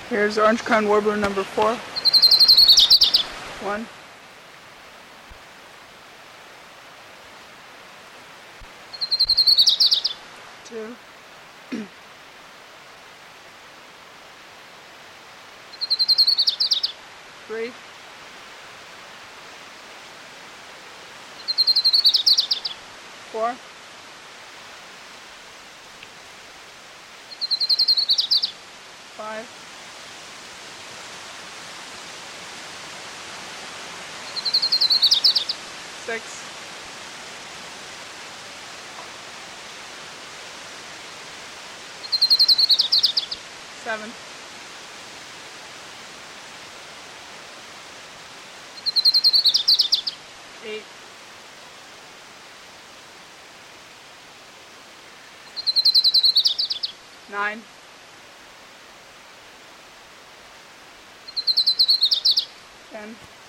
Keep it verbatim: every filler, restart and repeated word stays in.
Here's orange crown warbler number four. One. Two. Three. Four. Five. Six. Seven. Eight. Nine. Ten.